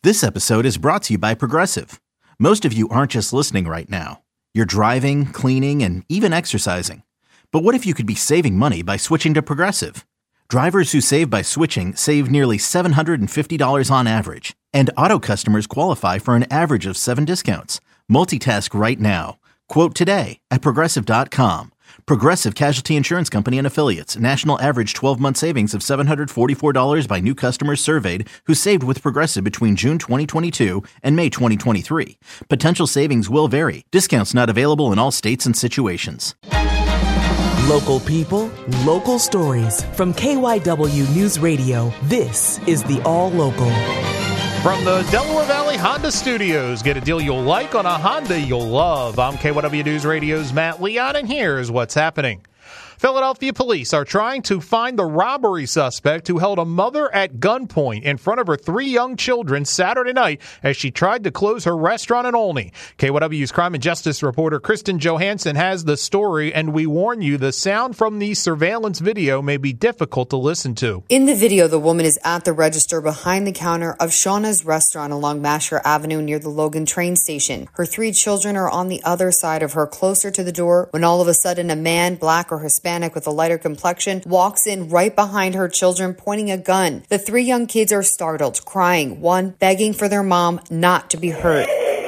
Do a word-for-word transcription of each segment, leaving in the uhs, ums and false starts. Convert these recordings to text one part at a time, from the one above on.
This episode is brought to you by Progressive. Most of you aren't just listening right now. You're driving, cleaning, and even exercising. But what if you could be saving money by switching to Progressive? Drivers who save by switching save nearly seven hundred fifty dollars on average. And auto customers qualify for an average of seven discounts. Multitask right now. Quote today at Progressive dot com. Progressive Casualty Insurance Company and Affiliates. National average twelve-month savings of seven hundred forty-four dollars by new customers surveyed who saved with Progressive between June twenty twenty-two and May twenty twenty-three. Potential savings will vary. Discounts not available in all states and situations. Local people, local stories. From K Y W News Radio, this is the All Local. From the Delaware Valley Honda Studios, get a deal you'll like on a Honda you'll love. I'm K Y W News Radio's Matt Leon, and here's what's happening. Philadelphia police are trying to find the robbery suspect who held a mother at gunpoint in front of her three young children Saturday night as she tried to close her restaurant in Olney. K Y W's crime and justice reporter Kristen Johansson has the story, and we warn you, the sound from the surveillance video may be difficult to listen to. In the video, the woman is at the register behind the counter of Shauna's restaurant along Masher Avenue near the Logan train station. Her three children are on the other side of her, closer to the door, when all of a sudden a man, black or Hispanic, with a lighter complexion, walks in right behind her children, pointing a gun. The three young kids are startled, crying, one begging for their mom not to be hurt.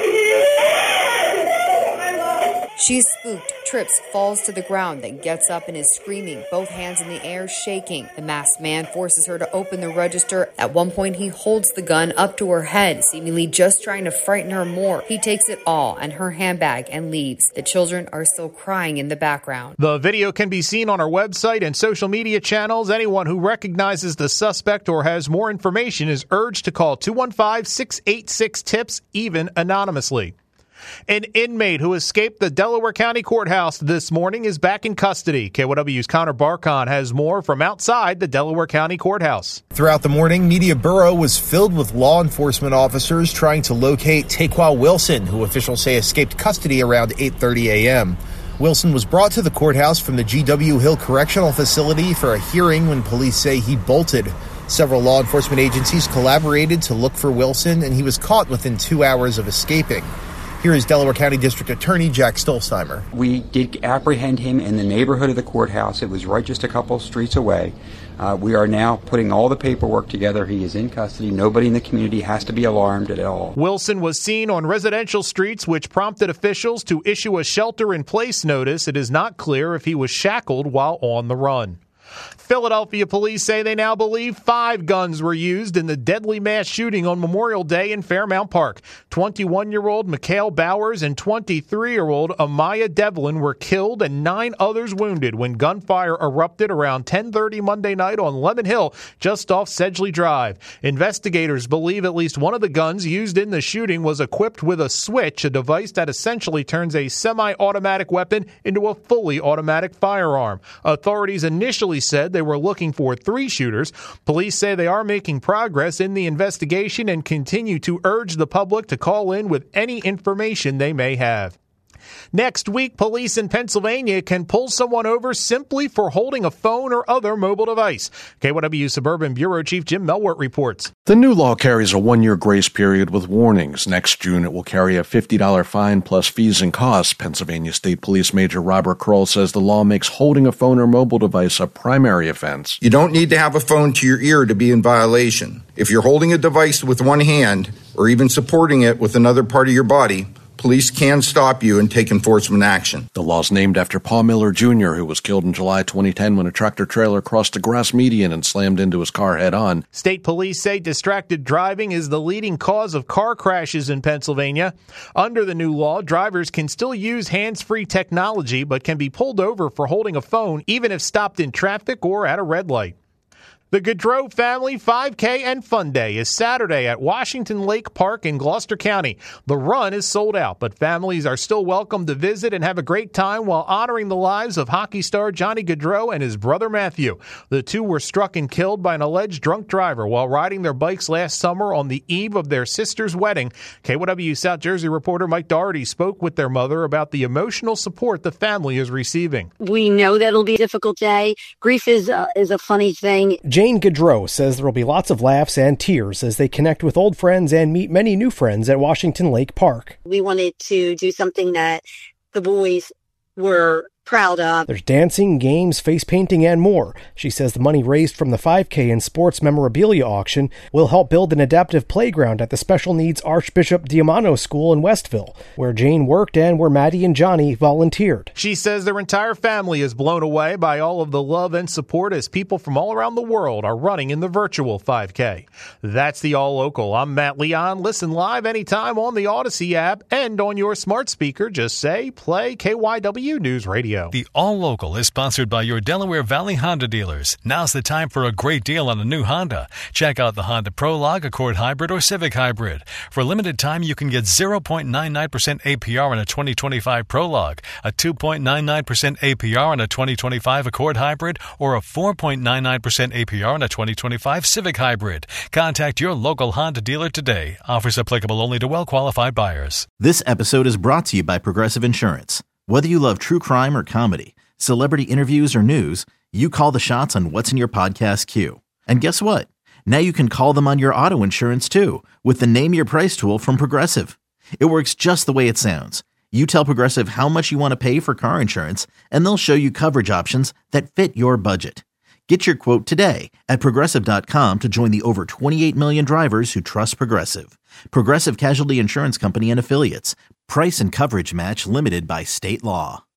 She's spooked, trips, falls to the ground, then gets up and is screaming, both hands in the air, shaking. The masked man forces her to open the register. At one point, he holds the gun up to her head, seemingly just trying to frighten her more. He takes it all and her handbag and leaves. The children are still crying in the background. The video can be seen on our website and social media channels. Anyone who recognizes the suspect or has more information is urged to call two one five, six eight six, TIPS, even anonymously. An inmate who escaped the Delaware County Courthouse this morning is back in custody. K Y W's Connor Barcon has more from outside the Delaware County Courthouse. Throughout the morning, Media Borough was filled with law enforcement officers trying to locate Taquan Wilson, who officials say escaped custody around eight thirty a.m. Wilson was brought to the courthouse from the G W Hill Correctional Facility for a hearing when police say he bolted. Several law enforcement agencies collaborated to look for Wilson, and he was caught within two hours of escaping. Here is Delaware County District Attorney Jack Stolzheimer. We did apprehend him in the neighborhood of the courthouse. It was right just a couple streets away. Uh, we are now putting all the paperwork together. He is in custody. Nobody in the community has to be alarmed at all. Wilson was seen on residential streets, which prompted officials to issue a shelter-in-place notice. It is not clear if he was shackled while on the run. Philadelphia police say they now believe five guns were used in the deadly mass shooting on Memorial Day in Fairmount Park. twenty-one-year-old Mikhail Bowers and twenty-three-year-old Amaya Devlin were killed and nine others wounded when gunfire erupted around ten thirty Monday night on Lemon Hill, just off Sedgley Drive. Investigators believe at least one of the guns used in the shooting was equipped with a switch, a device that essentially turns a semi-automatic weapon into a fully automatic firearm. Authorities initially said they were looking for three shooters. Police say they are making progress in the investigation and continue to urge the public to call in with any information they may have. Next week, police in Pennsylvania can pull someone over simply for holding a phone or other mobile device. K Y W Suburban Bureau Chief Jim Melwart reports. The new law carries a one-year grace period with warnings. Next June, it will carry a fifty dollars fine plus fees and costs. Pennsylvania State Police Major Robert Kroll says the law makes holding a phone or mobile device a primary offense. You don't need to have a phone to your ear to be in violation. If you're holding a device with one hand or even supporting it with another part of your body, police can stop you and take enforcement action. The law's named after Paul Miller Junior, who was killed in July twenty ten when a tractor-trailer crossed a grass median and slammed into his car head-on. State police say distracted driving is the leading cause of car crashes in Pennsylvania. Under the new law, drivers can still use hands-free technology but can be pulled over for holding a phone even if stopped in traffic or at a red light. The Gaudreau Family five K and Fun Day is Saturday at Washington Lake Park in Gloucester County. The run is sold out, but families are still welcome to visit and have a great time while honoring the lives of hockey star Johnny Gaudreau and his brother Matthew. The two were struck and killed by an alleged drunk driver while riding their bikes last summer on the eve of their sister's wedding. K Y W South Jersey reporter Mike Doherty spoke with their mother about the emotional support the family is receiving. We know that it'll be a difficult day. Grief is uh, is a funny thing. Jane Jane Gaudreau says there will be lots of laughs and tears as they connect with old friends and meet many new friends at Washington Lake Park. We wanted to do something that the boys were proud of. There's dancing, games, face painting, and more. She says the money raised from the five K and sports memorabilia auction will help build an adaptive playground at the special needs Archbishop Diamano School in Westville, where Jane worked and where Maddie and Johnny volunteered. She says their entire family is blown away by all of the love and support as people from all around the world are running in the virtual five K. That's the All Local. I'm Matt Leon. Listen live anytime on the Odyssey app and on your smart speaker. Just say, play K Y W News Radio. The All Local is sponsored by your Delaware Valley Honda dealers. Now's the time for a great deal on a new Honda. Check out the Honda Prologue, Accord Hybrid, or Civic Hybrid. For a limited time, you can get zero point nine nine percent A P R on a twenty twenty-five Prologue, a two point nine nine percent A P R on a twenty twenty-five Accord Hybrid, or a four point nine nine percent A P R on a twenty twenty-five Civic Hybrid. Contact your local Honda dealer today. Offers applicable only to well-qualified buyers. This episode is brought to you by Progressive Insurance. Whether you love true crime or comedy, celebrity interviews or news, you call the shots on what's in your podcast queue. And guess what? Now you can call them on your auto insurance too with the Name Your Price tool from Progressive. It works just the way it sounds. You tell Progressive how much you want to pay for car insurance, and they'll show you coverage options that fit your budget. Get your quote today at Progressive dot com to join the over twenty-eight million drivers who trust Progressive. Progressive Casualty Insurance Company and Affiliates. Price and coverage match limited by state law.